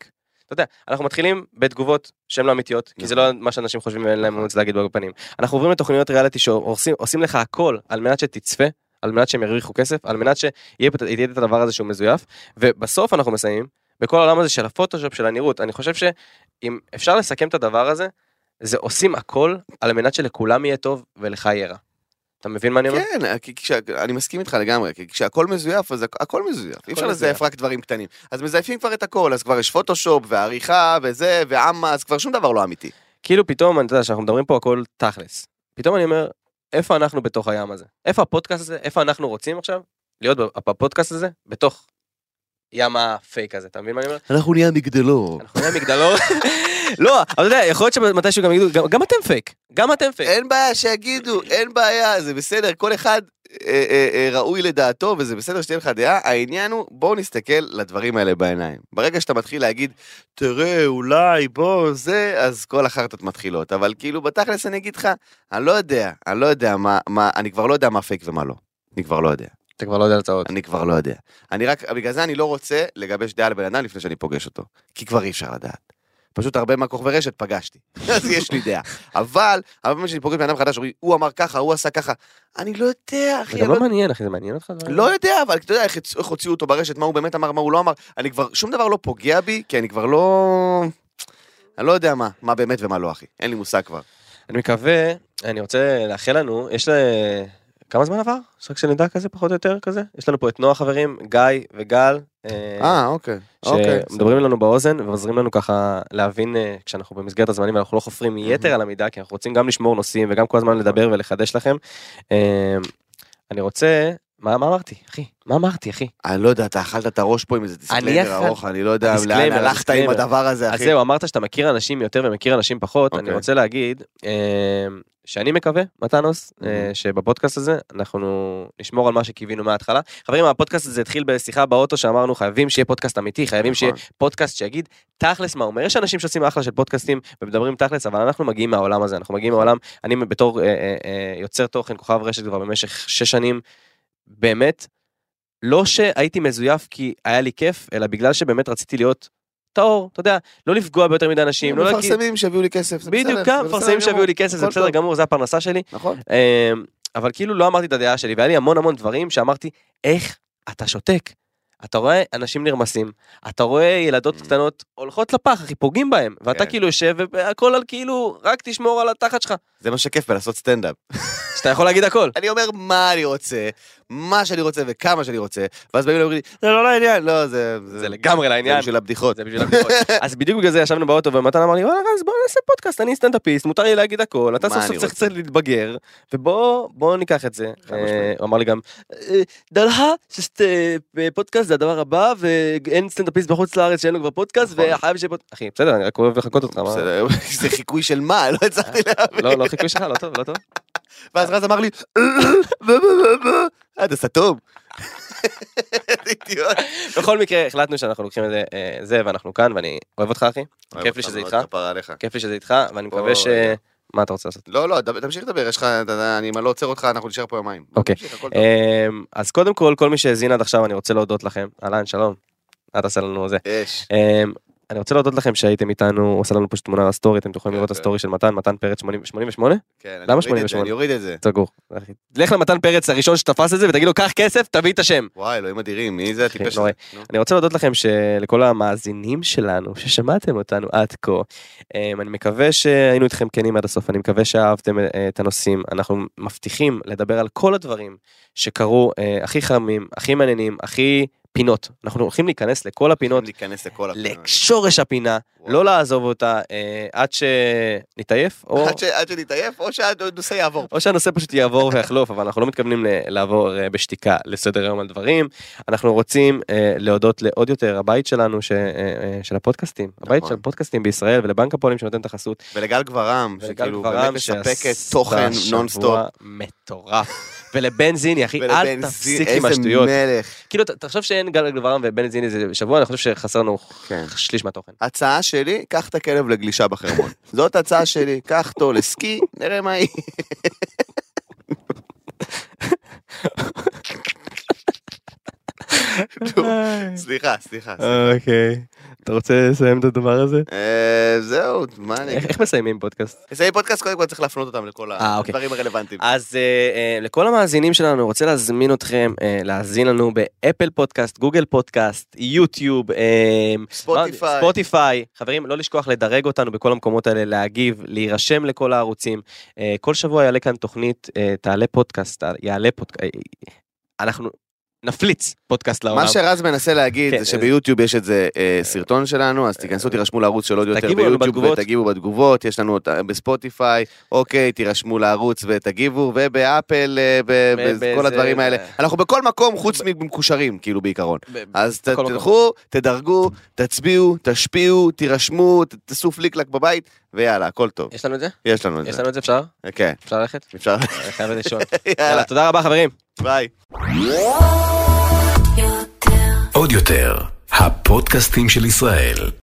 Speaker 3: אתה יודע, אנחנו מתחילים בתגובות שהן לא אמיתיות, כי זה לא מה שאנשים חושבים ואין להם אומץ להגיד בפנים. אנחנו עוברים לתוכניות ריאליטי שעושים לך הכל על מנת שתצפה, על מנת שהם ירוויחו כסף, על מנת שיהיה את הדבר הזה שהוא מזויף, ובסוף אנחנו מסיימים בכל העולם הזה של הפוטושופ, של הנראות. אני חושב שאם אפשר לסכם את הדבר הזה, זה עושים הכל על מנת שלכולם יהיה טוב ולך יהיה רע. אתה מבין מה אני אומר?
Speaker 2: כן, אני מסכים איתך לגמרי, כי כשהכל מזויף, אז הכל מזויף. אי אפשר לזייף רק דברים קטנים. אז מזייפים כבר את הכל, אז כבר יש פוטושופ ועריכה וזה, ועמה, אז כבר שום דבר לא אמיתי.
Speaker 3: כאילו פתאום, אני יודע שאנחנו מדברים פה הכל תכלס. פתאום אני אומר, איפה אנחנו בתוך הים הזה? איפה הפודקאסט הזה? איפה אנחנו רוצים עכשיו להיות בפודקאסט הזה? בתוך ים הפייק הזה, אתה מבין מה אני אומר?
Speaker 2: אנחנו נהיה מגדלור.
Speaker 3: אנחנו נהיה מגדלור. לא, אבל אתה יודע, יכול להיות שמתישהו גם יגידו, גם אתם פייק, גם אתם פייק.
Speaker 2: אין בעיה שיגידו, אין בעיה, זה בסדר, כל אחד ראוי לדעתו, וזה בסדר שתהיה לך דעה. העניין הוא, בואו נסתכל לדברים האלה בעיניים. ברגע שאתה מתחיל להגיד, תראה, אולי, בוא, זה, אז כל החרטות מתחילות. אבל כאילו, בתכלס אני אגיד לך, אני לא יודע, אני לא יודע מה, מה, אני כבר לא יודע מה פייק ומה לא. אני כבר לא יודע.
Speaker 3: אתה כבר לא יודע לצעות.
Speaker 2: אני כבר לא יודע. אני רק, בגלל זה אני לא רוצה לגבש דעה לבן אדם לפני שאני פוגש אותו. כי כבר אי אפשר לדעת. פשוט הרבה מהכוכבי רשת פגשתי. אז יש לי דעה. אבל, אבל באמת שאני פוגש בן אדם חדש, הוא אמר ככה, הוא עשה ככה. אני לא יודע, אחי.
Speaker 3: זה גם לא מעניין, אחי, זה מעניין אותך?
Speaker 2: לא יודע, אבל אתה יודע איך הוציאו אותו ברשת, מה הוא באמת אמר, מה הוא לא אמר. אני כבר, שום דבר לא פוגע בי, כי אני כבר לא... אני לא יודע מה, מה באמת ומה לא, אחי. אין לי מושג כבר.
Speaker 3: אני מקווה, אני רוצה לאחל לנו, יש לה... כמה זמן עבר? רק שנדע כזה, פחות או יותר כזה? יש לנו פה את נועה חברים, גיא וגל.
Speaker 2: אה, אוקיי.
Speaker 3: שמדברים לנו באוזן, ועוזרים לנו ככה להבין, כשאנחנו במסגרת הזמנים, אנחנו לא חופרים יתר על המידה, כי אנחנו רוצים גם לשמור נושאים, וגם כל הזמן לדבר ולחדש לכם. אני רוצה... מה אמרתי, אחי? מה אמרתי, אחי?
Speaker 2: אני לא יודע, אתה אכלת את הראש פה עם איזה דיסקליימר ארוך, אני לא יודע לאן הלכת עם הדבר הזה, אחי.
Speaker 3: אז זהו, אמרת שאתה מכיר אנשים יותר ומכיר אנשים פחות, אני רוצה להגיד שאני מקווה, מתנוס, שבפודקאסט הזה אנחנו נשמור על מה שקיווינו מההתחלה. חברים, הפודקאסט הזה התחיל בשיחה באוטו שאמרנו, חייבים שיהיה פודקאסט אמיתי, חייבים שיהיה פודקאסט שיגיד תכלס מה אומר. יש אנשים שעושים אחלה של פודקאסטים ומדברים תכלס, אבל אנחנו מגיעים מהעולם הזה, אנחנו מגיעים מהעולם, אני בתור יוצר תוכן, כוכב רשת כבר במשך שש שנים, באמת, לא שהייתי מזויף כי היה לי כיף, אלא בגלל שבאמת רציתי להיות טהור, אתה יודע, לא לפגוע ביותר מדי אנשים.
Speaker 2: מפרסמים שהביאו לי כסף, זה בסדר.
Speaker 3: בדיוק, מפרסמים שהביאו לי כסף, זה בסדר גמור, זה הפרנסה שלי.
Speaker 2: נכון.
Speaker 3: אבל כאילו לא אמרתי את הדעה שלי, והיה לי המון המון דברים שאמרתי, איך אתה שותק? אתה רואה אנשים נרמסים, אתה רואה ילדות קטנות הולכות לפח, אחי, פוגעים בהם, ואתה כאילו יושב, והכל על כאילו, רק תשמור על התחת שלך.
Speaker 2: זה מה שכיף בלעשות סטנדאפ.
Speaker 3: שאתה יכול להגיד הכל.
Speaker 2: אני אומר מה אני רוצה, מה שאני רוצה וכמה שאני רוצה, ואז באים ואומרים לי, זה לא לעניין, לא, זה...
Speaker 3: זה לגמרי לעניין.
Speaker 2: זה בשביל הבדיחות.
Speaker 3: זה בשביל הבדיחות. אז בדיוק בגלל זה ישבנו באוטו, ומתן אמר לי, אז בוא נעשה פודקאסט, אני סטנדאפיסט, מותר לי להגיד הכל, אתה סוף סוף צריך קצת להתבגר, ובוא ניקח את זה. הוא אמר לי גם, דלها, שפודקאסט זה הדבר הבא, ואין סטנדאפיסט בחוץ לארץ שאין לו כבר פודקאסט, וחייב שיהיה פודקאסט. אחי, בסדר, אני רק אוהב לחכות אותך.
Speaker 2: זה חיקוי של מה? לא הצלחתי להבין.
Speaker 3: לא, לא חיקוי שלך, לא טוב, לא טוב.
Speaker 2: ואז רז אמר לי, אתה סתום.
Speaker 3: בכל מקרה, החלטנו שאנחנו לוקחים את זה, ואנחנו כאן, ואני אוהב אותך, אחי. כיף לי שזה איתך. כיף לי שזה איתך, ואני מקווה ש... מה אתה רוצה לעשות?
Speaker 2: לא, לא, תמשיך לדבר, יש לך, אני לא עוצר אותך, אנחנו נשאר פה יומיים.
Speaker 3: אוקיי. אז קודם כל, כל מי שהזין עד עכשיו, אני רוצה להודות לכם. אהלן, שלום. אל תעשה לנו זה.
Speaker 2: יש.
Speaker 3: אני רוצה להודות לכם שהייתם איתנו, הוא עושה לנו פשוט תמונה לסטורי, אתם תוכלים לראות את הסטורי של מתן, מתן פרץ שמונים ושמונה?
Speaker 2: כן,
Speaker 3: למה שמונים ושמונה?
Speaker 2: אני אוריד את זה.
Speaker 3: סגור. לך למתן פרץ הראשון שתפס את זה, ותגיד לו, קח כסף, תביא את השם.
Speaker 2: וואי, אלוהים אדירים, מי זה הטיפש הזה?
Speaker 3: אני רוצה להודות לכם שלכל המאזינים שלנו, ששמעתם אותנו עד כה, אני מקווה שהיינו איתכם כנים עד הסוף, אני מקווה שאהבתם את הנושאים, אנחנו מבטיחים לדבר על כל הדברים שקרו הכי חמים, הכי מעניינים, הכי פינות. אנחנו הולכים להיכנס לכל הפינות,
Speaker 2: להיכנס לכל הפינות.
Speaker 3: לשורש הפינה, לא לעזוב אותה עד שנתעייף,
Speaker 2: עד שנתעייף, או שהנושא יעבור.
Speaker 3: או שהנושא פשוט יעבור ויחלוף, אבל אנחנו לא מתכוונים לעבור בשתיקה לסדר היום על דברים. אנחנו רוצים להודות לעוד יותר הבית שלנו, של הפודקאסטים, הבית של הפודקאסטים בישראל, ולבנק הפועלים שנותן את החסות.
Speaker 2: ולגל גברם, שכאילו באמת מספקת תוכן נונסטופ.
Speaker 3: מטורף. ולבנזיני, אחי, אל תפסיק עם השטויות. כאילו, תחשוב שאין גל גברם ובנזיני איזה שבוע, אני חושב שחסרנו שליש מהתוכן.
Speaker 2: הצעה שלי, קח את הכלב לגלישה בחרמון. זאת הצעה שלי, קח אותו לסקי, נראה מה היא. סליחה, סליחה.
Speaker 3: אוקיי. אתה רוצה לסיים את הדבר הזה?
Speaker 2: זהו, מה אני...
Speaker 3: איך מסיימים פודקאסט?
Speaker 2: מסיימים פודקאסט, קודם כל צריך להפנות אותם לכל הדברים הרלוונטיים.
Speaker 3: אז לכל המאזינים שלנו, אני רוצה להזמין אתכם להאזין לנו באפל פודקאסט, גוגל פודקאסט, יוטיוב, ספוטיפיי. חברים, לא לשכוח לדרג אותנו בכל המקומות האלה, להגיב, להירשם לכל הערוצים. כל שבוע יעלה כאן תוכנית, תעלה פודקאסט, יעלה פודקאסט. אנחנו נפליץ פודקאסט לעולם.
Speaker 2: מה שרז מנסה להגיד זה שביוטיוב יש את זה סרטון שלנו, אז תיכנסו, תירשמו לערוץ של עוד יותר ביוטיוב ותגיבו בתגובות, יש לנו בספוטיפיי, אוקיי, תירשמו לערוץ ותגיבו, ובאפל, בכל הדברים האלה. אנחנו בכל מקום חוץ ממקושרים, כאילו בעיקרון. אז תלכו, תדרגו, תצביעו, תשפיעו, תירשמו, תעשו פליקלק בבית, ויאללה, הכל טוב.
Speaker 3: יש לנו את זה?
Speaker 2: יש לנו את זה.
Speaker 3: יש לנו את זה, אפשר?
Speaker 2: כן.
Speaker 3: אפשר ללכת?
Speaker 2: אפשר.
Speaker 3: חייב לשאול. יאללה, תודה רבה חברים.
Speaker 2: ביי.
Speaker 1: עוד יותר, הפודקאסטים של ישראל.